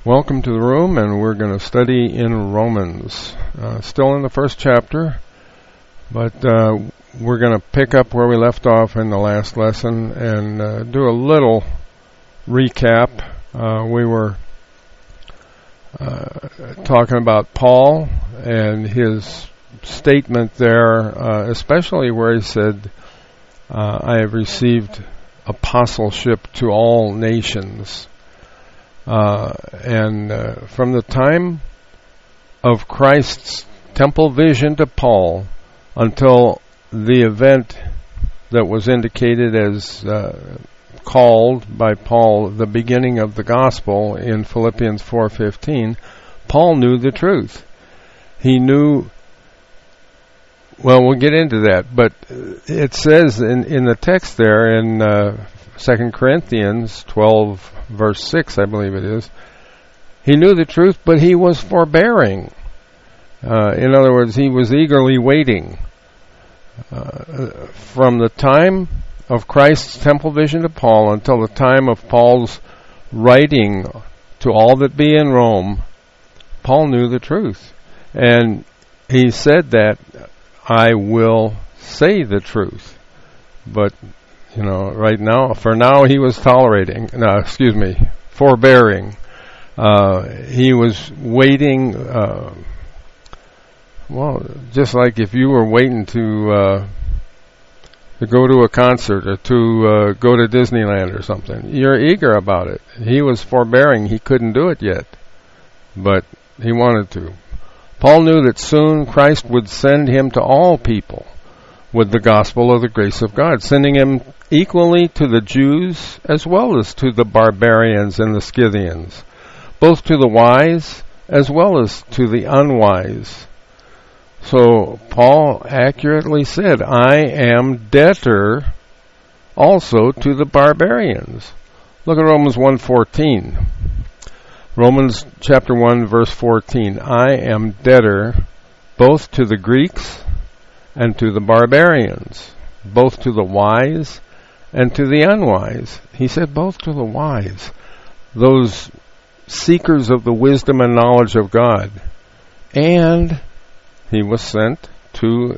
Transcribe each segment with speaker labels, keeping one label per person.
Speaker 1: Welcome to the room, and we're going to study in Romans. Still in the first chapter, but we're going to pick up where we left off in the last lesson and do a little recap. We were talking about Paul and his statement there, especially where he said, I have received apostleship to all nations. And from the time of Christ's temple vision to Paul until the event that was indicated as called by Paul the beginning of the gospel in Philippians 4:15, Paul knew the truth. He knew, well, we'll get into that, but it says in the text there in 2 Corinthians 12 verse 6, I believe it is, he knew the truth, but he was forbearing. In other words, he was eagerly waiting. From the time of Christ's temple vision to Paul until the time of Paul's writing to all that be in Rome, Paul knew the truth. And he said that, I will say the truth. But right now, for now, he was forbearing. He was waiting, just like if you were waiting to go to a concert or to go to Disneyland or something. You're eager about it. He was forbearing. He couldn't do it yet, but he wanted to. Paul knew that soon Christ would send him to all people with the gospel of the grace of God, sending him equally to the Jews as well as to the barbarians and the Scythians, both to the wise as well as to the unwise. So Paul accurately said, I am debtor also to the barbarians. Look at Romans 1:14. Romans chapter 1 verse 14. I am debtor both to the Greeks and to the barbarians, both to the wise and to the unwise. He said both to the wise, those seekers of the wisdom and knowledge of God. And he was sent to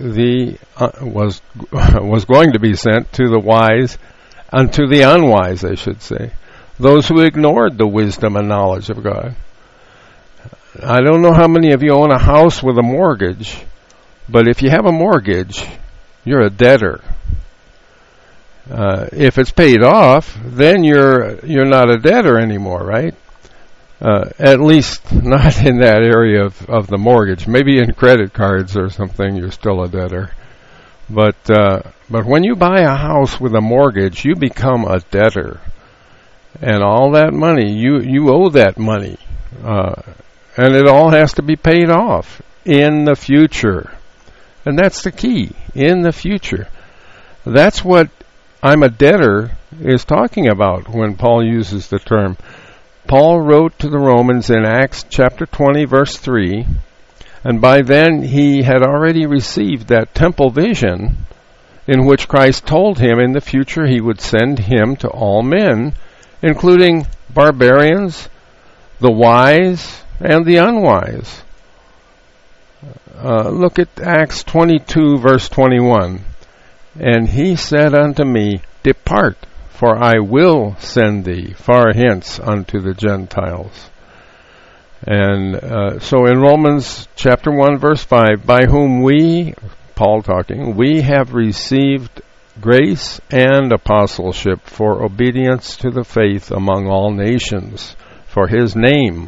Speaker 1: was going to be sent to the wise and to the unwise, I should say, those who ignored the wisdom and knowledge of God. I don't know how many of you own a house with a mortgage, but if you have a mortgage, you're a debtor. If it's paid off, then you're not a debtor anymore, right? At least not in that area of the mortgage. Maybe in credit cards or something, you're still a debtor. But when you buy a house with a mortgage, you become a debtor, and all that money you owe that money, and it all has to be paid off in the future. And that's the key, in the future. That's what I'm a debtor is talking about when Paul uses the term. Paul wrote to the Romans in Acts chapter 20, verse 3, and by then he had already received that temple vision in which Christ told him in the future he would send him to all men, including barbarians, the wise, and the unwise. Look at Acts 22, verse 21. And he said unto me, Depart, for I will send thee far hence unto the Gentiles. And so in Romans chapter 1, verse 5, by whom we, Paul talking, we have received grace and apostleship for obedience to the faith among all nations, for his name.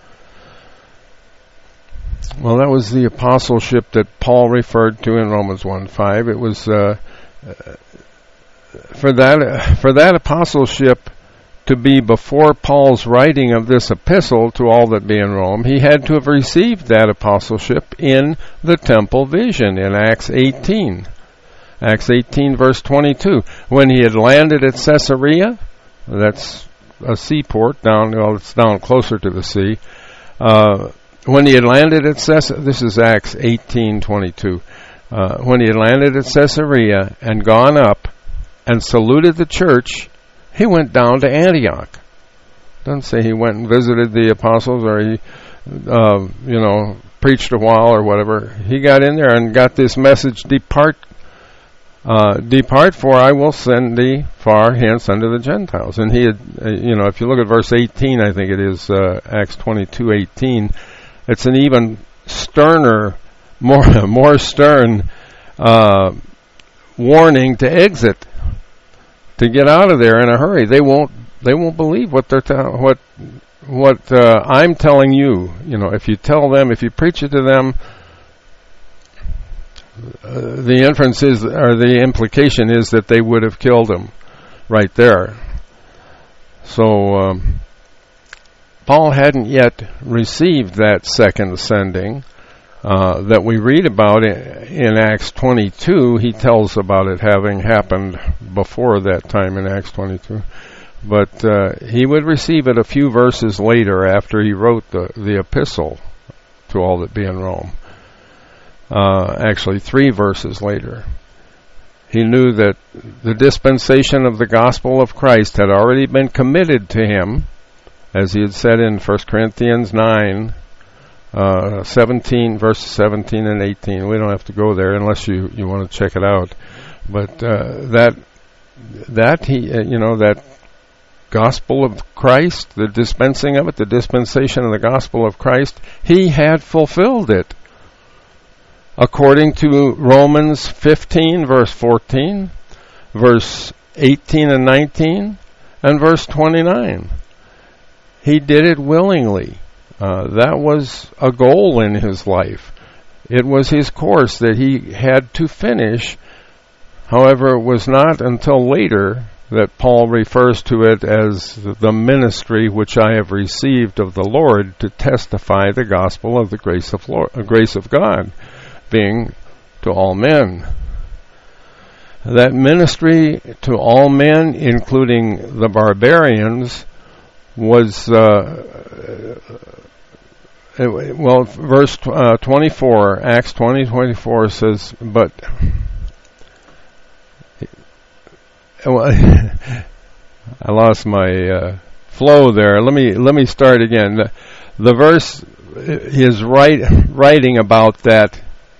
Speaker 1: Well, that was the apostleship that Paul referred to in Romans 1:5. It was for that apostleship to be before Paul's writing of this epistle to all that be in Rome. He had to have received that apostleship in the temple vision in Acts 18. Acts 18 verse 22. When he had landed at Caesarea, that's a seaport it's down closer to the sea. When he had landed at Caesarea, this is Acts 18:22. When he had landed at Caesarea and gone up and saluted the church, he went down to Antioch. Doesn't say he went and visited the apostles or he, preached a while or whatever. He got in there and got this message, depart, for I will send thee far hence unto the Gentiles. And he had, if you look at verse 18, I think it is, Acts 22:18, it's an even sterner, more stern, warning to exit, to get out of there in a hurry. They won't believe what they're what I'm telling you. If you tell them, if you preach it to them, the inference is, or the implication is, that they would have killed him right there. So Paul hadn't yet received that second sending that we read about in Acts 22. He tells about it having happened before that time in Acts 22. But he would receive it a few verses later after he wrote the epistle to all that be in Rome. Actually, 3 verses later. He knew that the dispensation of the gospel of Christ had already been committed to him, as he had said in 1 Corinthians 9, 17, verses 17 and 18. We don't have to go there unless you want to check it out. But that gospel of Christ, the dispensing of it, the dispensation of the gospel of Christ, he had fulfilled it. According to Romans 15, verse 14, verse 18 and 19, and verse 29. He did it willingly. That was a goal in his life. It was his course that he had to finish. However, it was not until later that Paul refers to it as the ministry which I have received of the Lord to testify the gospel of the grace of God, being to all men. That ministry to all men, including the barbarians, was verse 24, Acts 20:24 says, but I lost my flow there. Let me start again. The verse is writing about that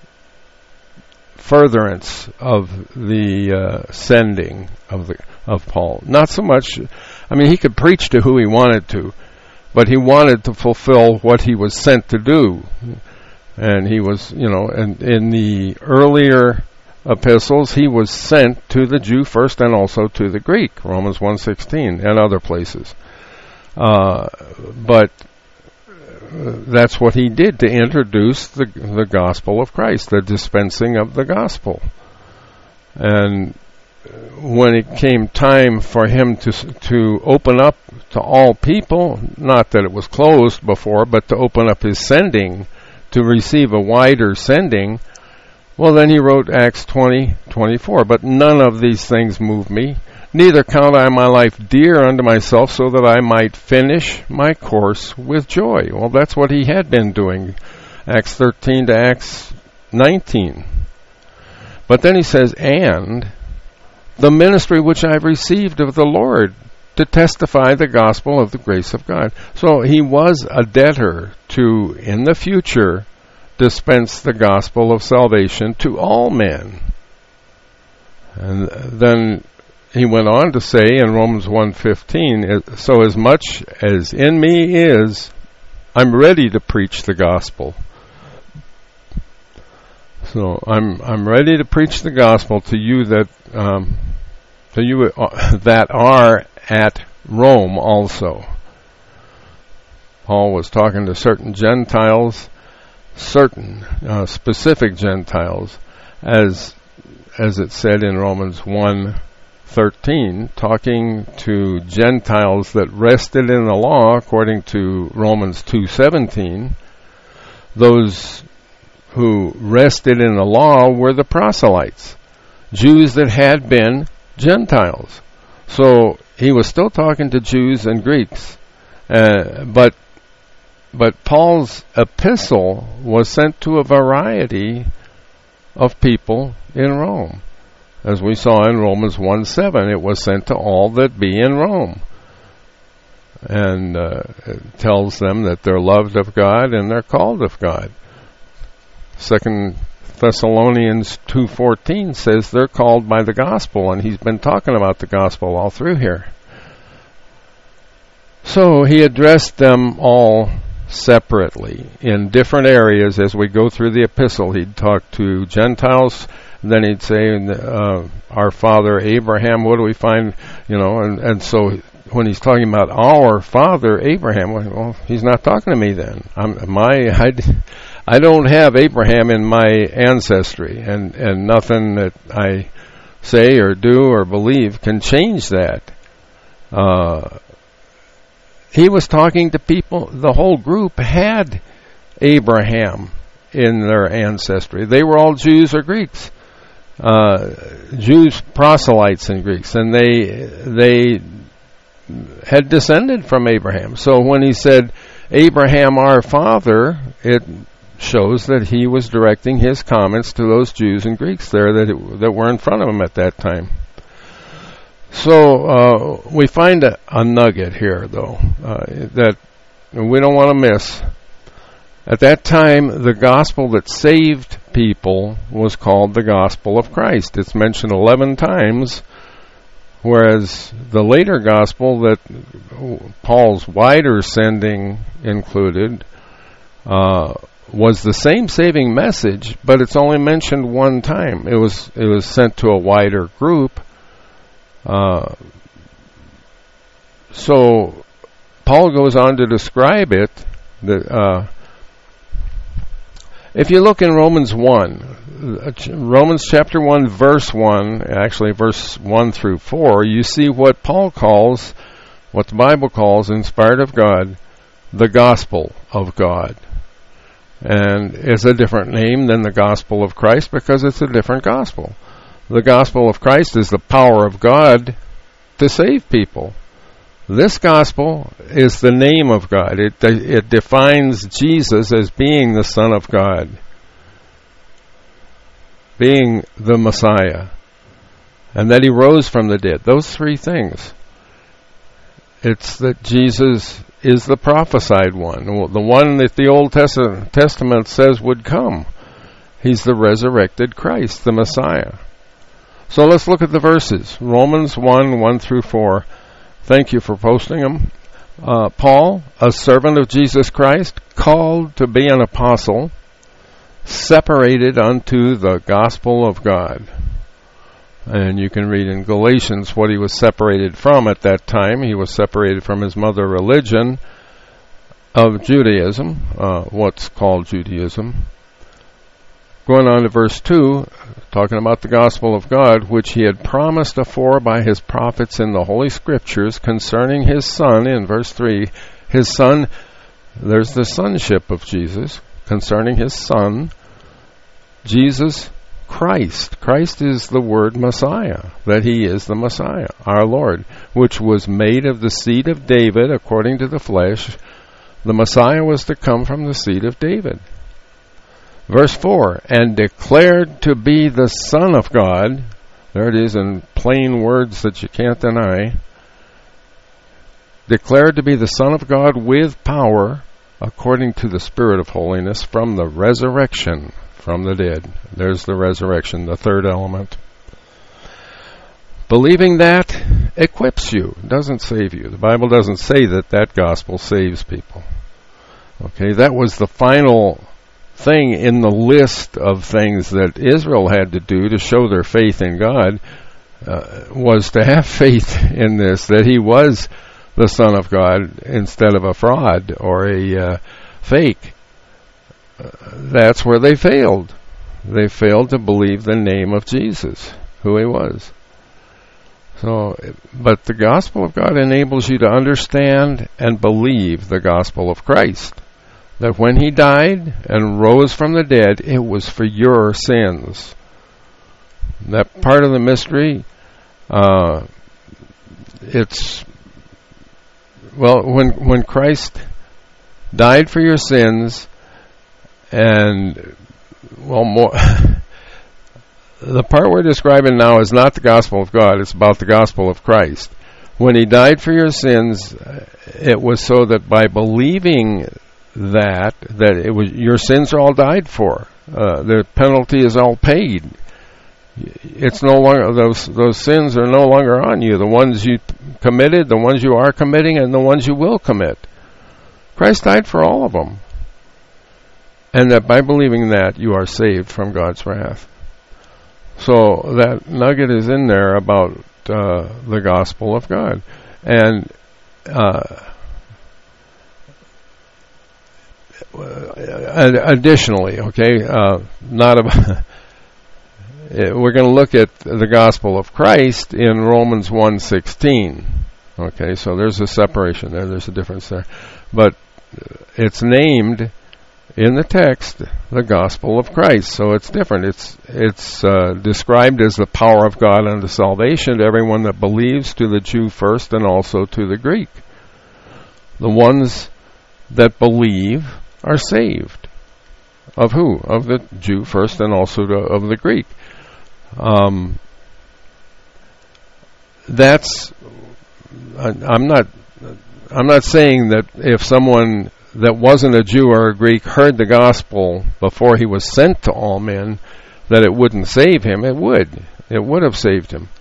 Speaker 1: furtherance of the sending of Paul. Not so much. I mean, he could preach to who he wanted to, but he wanted to fulfill what he was sent to do. And he was, and in the earlier epistles, he was sent to the Jew first and also to the Greek, Romans 1:16 and other places. But that's what he did to introduce the gospel of Christ, the dispensing of the gospel. And when it came time for him to open up to all people, not that it was closed before, but to open up his sending, to receive a wider sending, well, then he wrote Acts 20:24. But none of these things move me, neither count I my life dear unto myself, so that I might finish my course with joy. Well, that's what he had been doing, Acts 13 to Acts 19. But then he says, and the ministry which I've received of the Lord to testify the gospel of the grace of God. So he was a debtor to, in the future, dispense the gospel of salvation to all men. And then he went on to say in Romans 1:15, so as much as in me is, I'm ready to preach the gospel. So I'm ready to preach the gospel to you that that are at Rome also. Paul was talking to certain Gentiles, certain specific Gentiles, as it said in Romans 1:13, talking to Gentiles that rested in the law, according to Romans 2:17. Those who rested in the law were the proselytes, Jews that had been Gentiles. So he was still talking to Jews and Greeks, but Paul's epistle was sent to a variety of people in Rome. As we saw in Romans 1:7, it was sent to all that be in Rome. And it tells them that they're loved of God and they're called of God. 2 Thessalonians 2:14 says they're called by the gospel, and he's been talking about the gospel all through here. So he addressed them all separately in different areas as we go through the epistle. He'd talk to Gentiles, and then he'd say, our father Abraham, what do we find? And so when he's talking about our father Abraham, well, he's not talking to me then. I don't have Abraham in my ancestry, and nothing that I say or do or believe can change that. He was talking to people, the whole group had Abraham in their ancestry. They were all Jews or Greeks. Jews, proselytes and Greeks, and they had descended from Abraham. So when he said, Abraham our father, it shows that he was directing his comments to those Jews and Greeks there that were in front of him at that time. So we find a nugget here, though, that we don't want to miss. At that time, the gospel that saved people was called the gospel of Christ. It's mentioned 11 times, whereas the later gospel that Paul's wider sending included was the same saving message, but it's only mentioned one time. It was sent to a wider group. So Paul goes on to describe it. If you look in Romans 1, Romans chapter 1, verse 1, actually verse 1 through 4, you see what the Bible calls, inspired of God, the gospel of God. And it's a different name than the gospel of Christ because it's a different gospel. The gospel of Christ is the power of God to save people. This gospel is the name of God. It defines Jesus as being the Son of God, being the Messiah, and that he rose from the dead. Those three things. It's that Jesus is the prophesied one, the one that the Old Testament says would come. He's the resurrected Christ, the Messiah. So let's look at the verses. Romans 1, 1 through 4. Thank you for posting them. Paul, a servant of Jesus Christ, called to be an apostle, separated unto the gospel of God. And you can read in Galatians what he was separated from at that time. He was separated from his mother religion of Judaism, what's called Judaism. Going on to verse 2, talking about the gospel of God, which he had promised afore by his prophets in the Holy Scriptures concerning his Son, in verse 3, his Son, there's the sonship of Jesus, concerning his Son, Jesus Christ. Christ is the word Messiah, that he is the Messiah, our Lord, which was made of the seed of David according to the flesh. The Messiah was to come from the seed of David. Verse 4, and declared to be the Son of God. There it is in plain words that you can't deny. Declared to be the Son of God with power, according to the Spirit of holiness, from the resurrection from the dead. There's the resurrection, the third element. Believing that equips you, doesn't save you. The Bible doesn't say that gospel saves people. Okay, that was the final thing in the list of things that Israel had to do to show their faith in God, was to have faith in this, that he was the Son of God instead of a fraud or a fake. That's where they failed. They failed to believe the name of Jesus, who he was. So, but the gospel of God enables you to understand and believe the gospel of Christ. That when he died and rose from the dead, it was for your sins. That part of the mystery, when Christ died for your sins, and the part we're describing now is not the gospel of God, it's about the gospel of Christ. When he died for your sins, it was so that by believing that it was, your sins are all died for. The penalty is all paid. It's no longer, those sins are no longer on you. The ones you committed, the ones you are committing, and the ones you will commit. Christ died for all of them. And that by believing that, you are saved from God's wrath. So that nugget is in there about the gospel of God. And additionally, okay, not about we're going to look at the gospel of Christ in Romans 1:16. Okay, so there's a separation there. There's a difference there. But it's named in the text the gospel of Christ. So it's different. It's described as the power of God unto salvation to everyone that believes, to the Jew first and also to the Greek. The ones that believe are saved. Of who? Of the Jew first and also of the Greek. That's I'm not saying that if someone that wasn't a Jew or a Greek heard the gospel before he was sent to all men, that it wouldn't save him. It would. It would have saved him.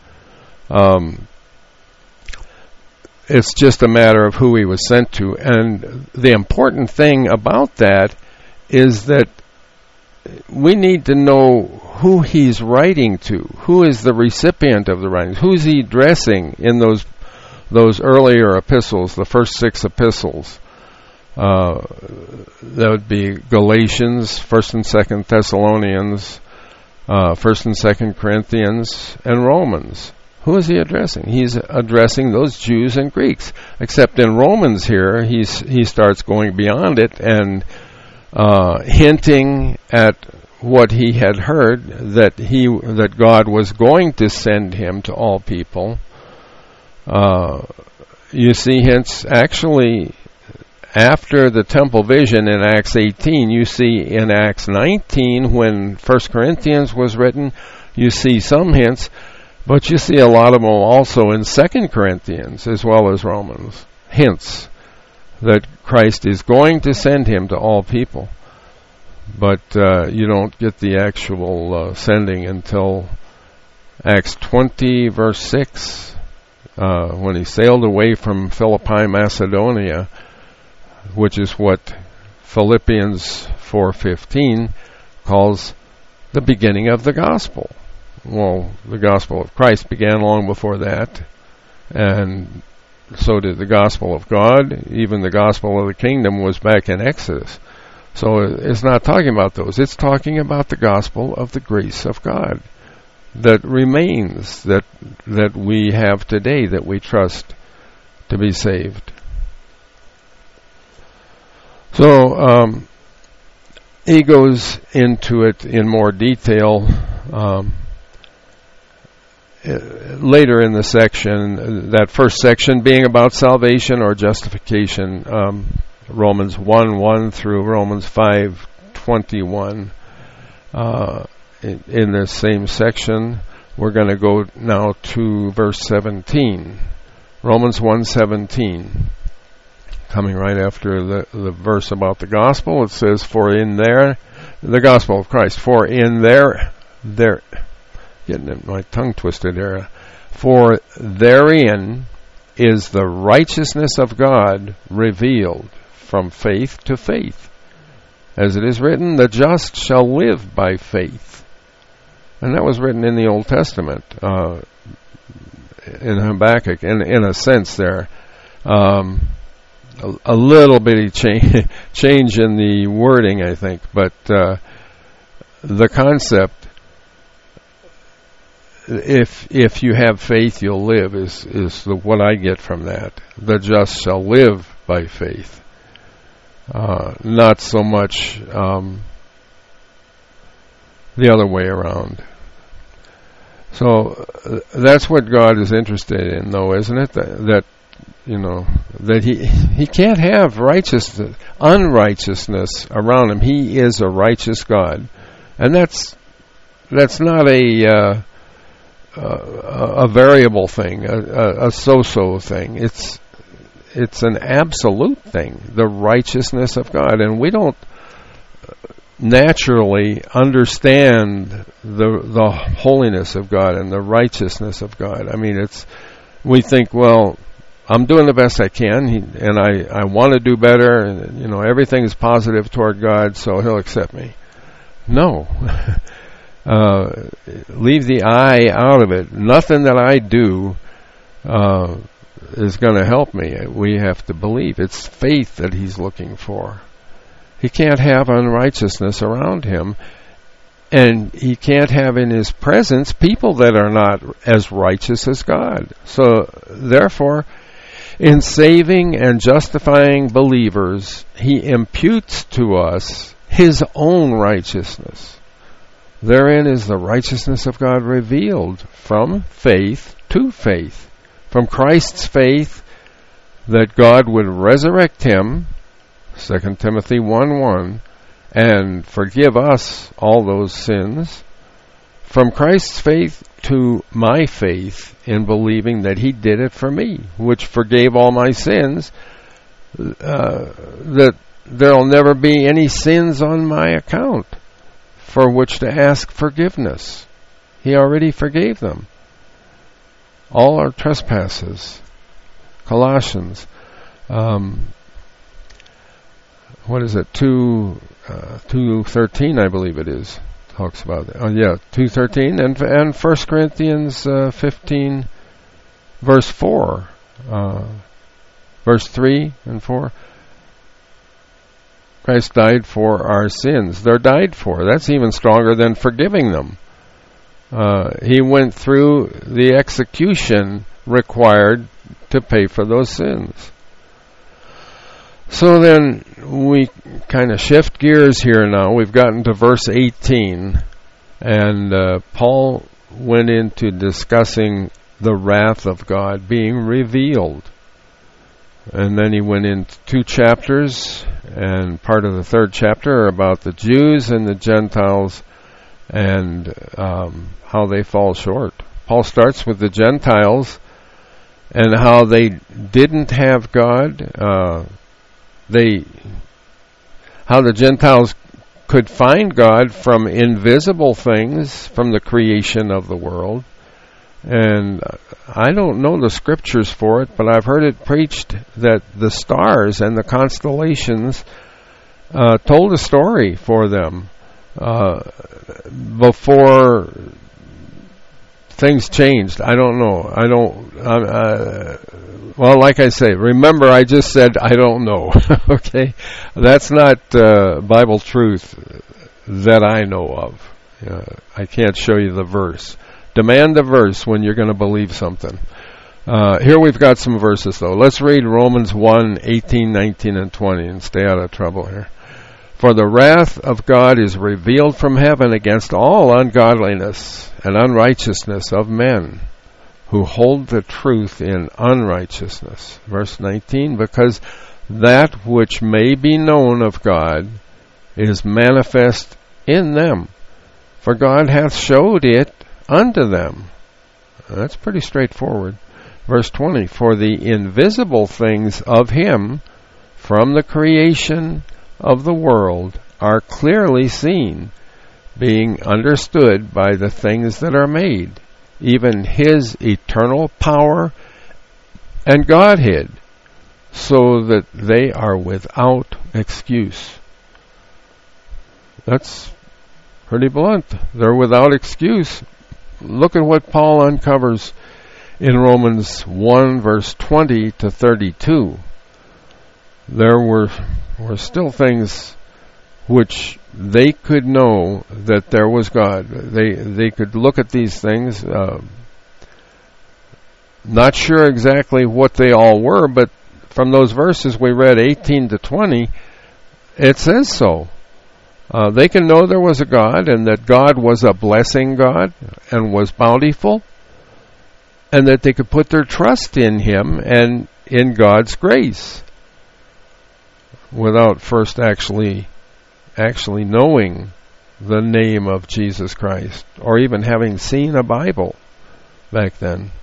Speaker 1: It's just a matter of who he was sent to. And the important thing about that is that we need to know who he's writing to. Who is the recipient of the writings? Who's he addressing in those earlier epistles, the first 6 epistles? That would be Galatians, 1st and 2nd Thessalonians, 1st and 2nd Corinthians, and Romans. Who is he addressing? He's addressing those Jews and Greeks. Except in Romans here, he starts going beyond it and hinting at what he had heard, that God was going to send him to all people. You see hints actually after the temple vision in Acts 18. You see in Acts 19 when 1 Corinthians was written, you see some hints, but you see a lot of them also in 2 Corinthians as well as Romans. Hints that Christ is going to send him to all people. But you don't get the actual sending until Acts 20 verse 6, when he sailed away from Philippi, Macedonia, which is what Philippians 4:15 calls the beginning of the gospel. Well, the gospel of Christ began long before that, and so did the gospel of God. Even the gospel of the kingdom was back in Exodus. So it's not talking about those. It's talking about the gospel of the grace of God that remains, that we have today, that we trust to be saved. So he goes into it in more detail later in the section, that first section being about salvation or justification, Romans 1:1 through Romans 5:21. In this same section, we're going to go now to verse 17. Romans 1:17. Coming right after the verse about the gospel, it says, "For in there," the gospel of Christ, "for in there," getting my tongue twisted there, "for therein is the righteousness of God revealed from faith to faith. As it is written, the just shall live by faith." And that was written in the Old Testament, in Habakkuk, in a sense there. A little bitty change in the wording, I think, but the concept, if you have faith, you'll live, is what I get from that. The just shall live by faith. Not so much the other way around. So that's what God is interested in, though, isn't it? That he can't have unrighteousness around him. He is a righteous God, and that's not a a variable thing, a so-so thing. It's an absolute thing, the righteousness of God. And we don't naturally understand the holiness of God and the righteousness of God. I mean, we think, well, I'm doing the best I can, and I want to do better, and everything is positive toward God, so He'll accept me. No. Leave the I out of it. Nothing that I do is going to help me. We have to believe. It's faith that He's looking for. He can't have unrighteousness around Him, and He can't have in His presence people that are not as righteous as God. So, therefore, in saving and justifying believers, He imputes to us His own righteousness. Therein is the righteousness of God revealed from faith to faith. From Christ's faith that God would resurrect Him, 2 Timothy 1:1, and forgive us all those sins. From Christ's faith to my faith in believing that He did it for me, which forgave all my sins, that there'll never be any sins on my account for which to ask forgiveness. He already forgave them. All our trespasses. Colossians, what is it? 2:13, I believe it is. Talks about that. 2:13 and 1 Corinthians 15, verse 4, verse 3 and 4. Christ died for our sins. They're died for. That's even stronger than forgiving them. He went through the execution required to pay for those sins. So then we kind of shift gears here now. We've gotten to verse 18, and Paul went into discussing the wrath of God being revealed. And then he went into 2 chapters, and part of the 3rd chapter about the Jews and the Gentiles and how they fall short. Paul starts with the Gentiles and how they didn't have God. How the Gentiles could find God from invisible things, from the creation of the world. And I don't know the scriptures for it, but I've heard it preached that the stars and the constellations told a story for them before things changed. I don't know. Well, like I say, remember I just said I don't know. Okay? That's not Bible truth that I know of. I can't show you the verse. Demand the verse when you're going to believe something. Here we've got some verses, though. Let's read Romans 1:18, 19, and 20 and stay out of trouble here. For the wrath of God is revealed from heaven against all ungodliness and unrighteousness of men who hold the truth in unrighteousness. Verse 19, because that which may be known of God is manifest in them, for God hath showed it unto them. That's pretty straightforward. Verse 20, for the invisible things of Him from the creation of the world are clearly seen, being understood by the things that are made, even His eternal power and Godhead, so that they are without excuse. That's pretty blunt. They're without excuse. Look at what Paul uncovers in Romans 1, verse 20 to 32. There were still things which they could know that there was God. They could look at these things, not sure exactly what they all were, but from those verses we read 18 to 20, it says so. They can know there was a God and that God was a blessing God and was bountiful, and that they could put their trust in Him and in God's grace without first actually knowing the name of Jesus Christ or even having seen a Bible. back then.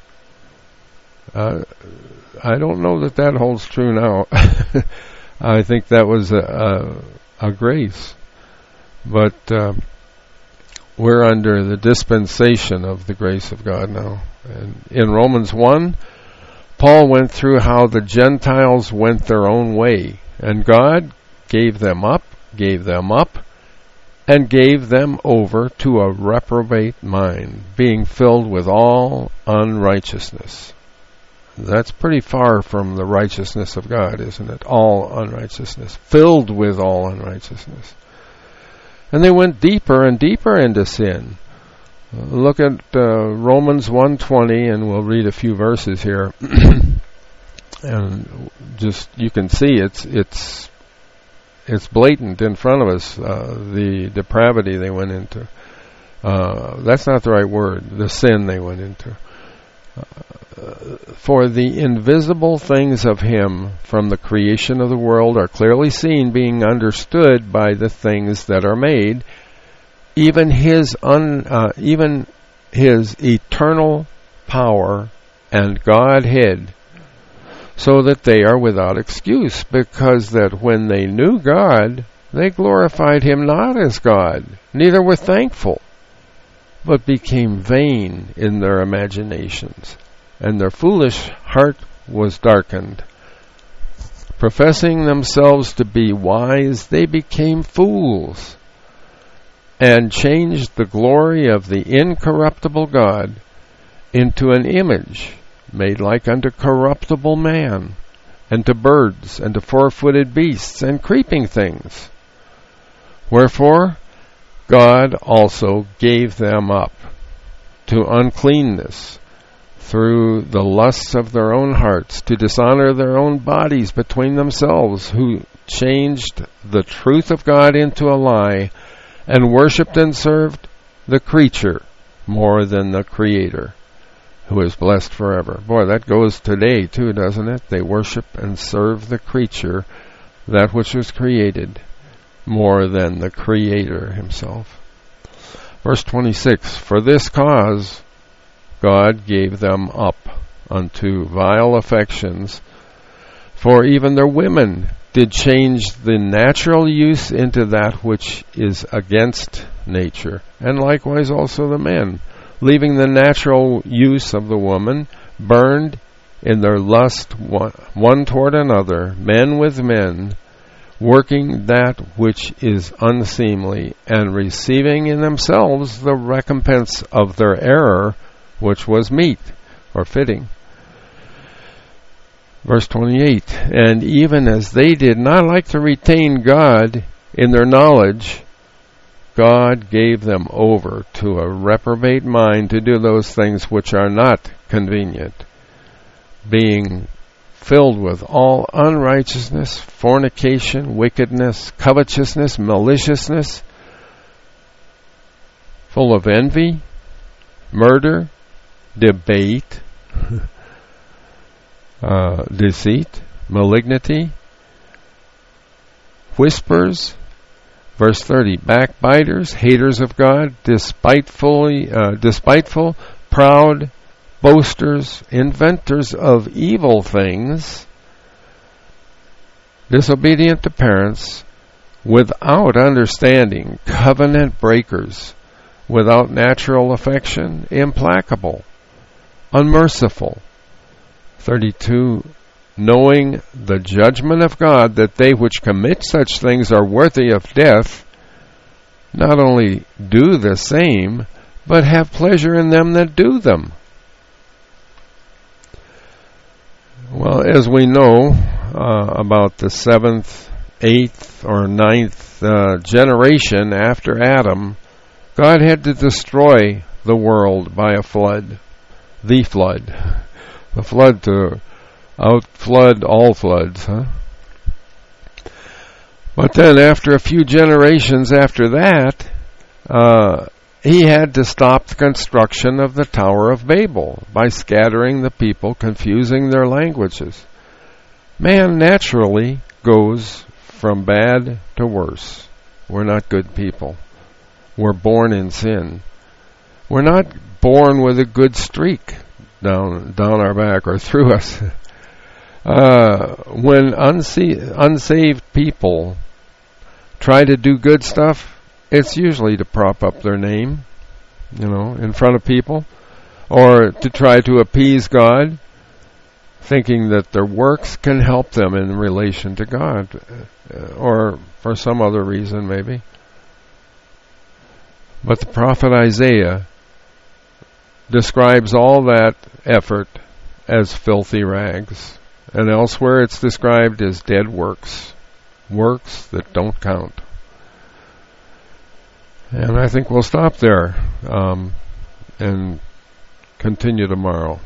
Speaker 1: I don't know that holds true now. I think that was a grace. But we're under the dispensation of the grace of God now. And in Romans 1, Paul went through how the Gentiles went their own way, and God gave them up, and gave them over to a reprobate mind, being filled with all unrighteousness. That's pretty far from the righteousness of God, isn't it? All unrighteousness. Filled with all unrighteousness. And they went deeper and deeper into sin. Look at Romans 1:20, and we'll read a few verses here. And just, you can see it's blatant in front of us, the depravity they went into. That's not the right word, the sin they went into. For the invisible things of Him from the creation of the world are clearly seen, being understood by the things that are made, even His eternal power and Godhead, so that they are without excuse, because that when they knew God, they glorified Him not as God, neither were thankful, but became vain in their imaginations, and their foolish heart was darkened. Professing themselves to be wise, they became fools, and changed the glory of the incorruptible God into an image made like unto corruptible man, and to birds, and to four-footed beasts, and creeping things. Wherefore God also gave them up to uncleanness through the lusts of their own hearts, to dishonor their own bodies between themselves, who changed the truth of God into a lie, and worshipped and served the creature more than the Creator, who is blessed forever. Boy, that goes today too, doesn't it? They worship and serve the creature, that which was created, more than the Creator Himself. Verse 26, for this cause God gave them up unto vile affections, for even their women did change the natural use into that which is against nature, and likewise also the men, leaving the natural use of the woman, burned in their lust one toward another, men with men, working that which is unseemly, and receiving in themselves the recompense of their error, which was meet, or fitting. Verse 28, and even as they did not like to retain God in their knowledge, God gave them over to a reprobate mind to do those things which are not convenient, being filled with all unrighteousness, fornication, wickedness, covetousness, maliciousness, full of envy, murder, debate, deceit, malignity, whispers. Verse 30, backbiters, haters of God, despiteful, proud, boasters, inventors of evil things, disobedient to parents, without understanding, covenant breakers, without natural affection, implacable, unmerciful. 32, knowing the judgment of God, that they which commit such things are worthy of death, not only do the same, but have pleasure in them that do them. Well, as we know about the 7th, 8th, or 9th generation after Adam, God had to destroy the world by a flood. The flood. The flood to outflood all floods, huh? But then after a few generations after that, he had to stop the construction of the Tower of Babel by scattering the people, confusing their languages. Man naturally goes from bad to worse. We're not good people. We're born in sin. We're not born with a good streak down our back or through us. When unsaved people try to do good stuff, it's usually to prop up their name, in front of people, or to try to appease God, thinking that their works can help them in relation to God, or for some other reason maybe. But the prophet Isaiah describes all that effort as filthy rags. And elsewhere it's described as dead works. Works that don't count. And I think we'll stop there and continue tomorrow.